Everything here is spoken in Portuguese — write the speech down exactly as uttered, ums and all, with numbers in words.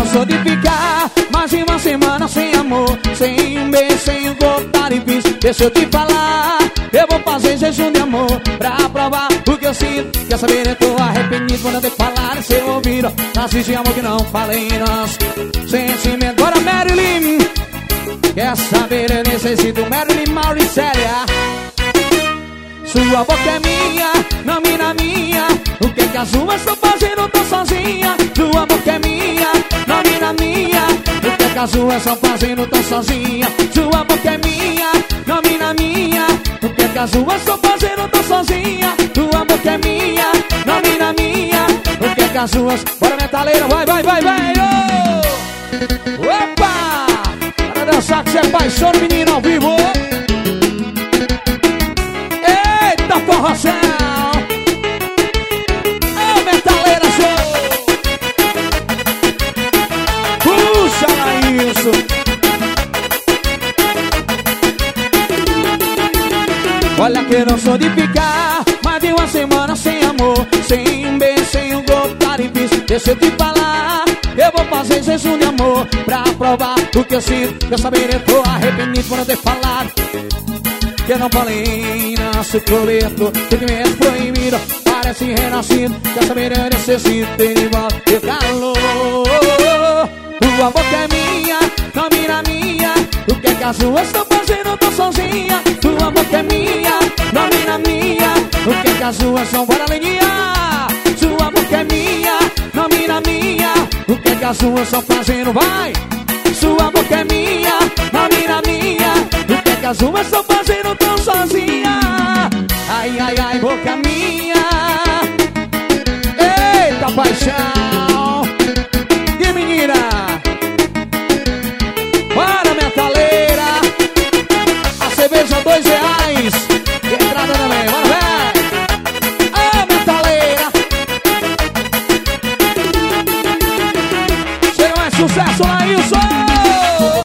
cansou de ficar mais de uma semana sem amor, sem um beijo, sem um corpo difícil. Deixa eu te falar, eu vou fazer jejum de amor pra provar o que eu sinto. Quer saber, eu tô arrependido quando eu tenho que falar em seu ouvido. Nasci de amor que não falei nosso sentimento. Agora Marilyn, quer saber, eu necessito Marilyn Mauricélia. Sua boca é minha, não mina minha. O que que as ruas estão fazendo tão sozinha? Sua boca é minha, não mina minha. O que que as ruas estão fazendo tão sozinha? Sua boca é minha, não mina minha. O que que as ruas estão fazendo tão sozinha? Sua boca é minha, não mina minha. O que que as ruas... Bora metaleira, vai, vai, vai, vai, oh! Opa! Para dançar que você é paixão, menino ao vivo. Forrozão, é o Metaleira Show. Puxa lá isso. Olha que eu não sou de ficar mais de uma semana sem amor, sem um beijo, sem um golpe tá difícil. Deixa eu te falar, eu vou fazer jejum de amor pra provar o que eu sinto. Quer saber, eu tô arrependido por não ter falado que eu não falei nosso coleto. Sentimento proibido, parece renascido. Quer saber, eu necessito de volta de calor. Tua boca é minha, não mira minha. O que é que as ruas estão fazendo tão sozinha? Tua boca é minha, não mira minha. O que é que as ruas estão, bora lenhar. Sua boca é minha, não mira minha. O que é que as ruas estão fazendo, vai. Sua boca é minha, não mira minha. O que é que as ruas estão fazendo tão sozinha? Ai, ai, ai, boca minha.